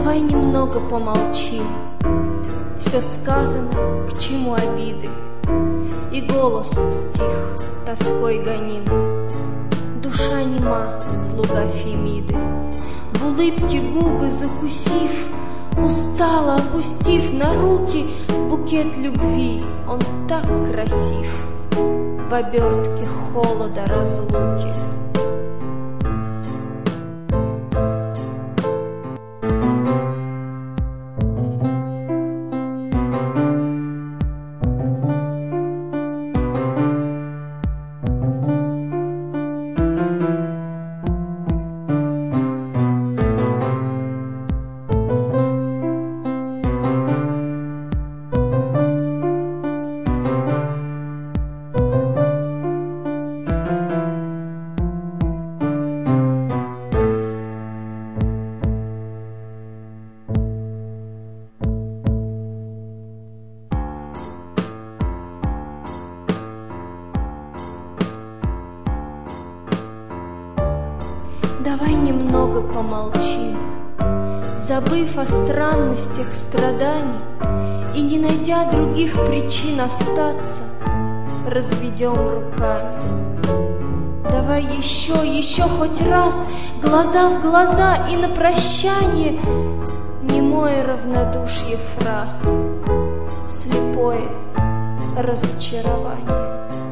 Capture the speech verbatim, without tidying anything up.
Давай немного помолчим. Все сказано, к чему обиды, и голос стих, тоской гоним. Душа нема, слуга Фемиды, в улыбке губы закусив, устало опустив на руки букет любви. Он так красив в обертке холода разлуки. Давай немного помолчим, забыв о странностях страданий и не найдя других причин остаться, разведем руками. Давай еще, еще хоть раз, глаза в глаза, и на прощание немое равнодушие фраз, слепое разочарование.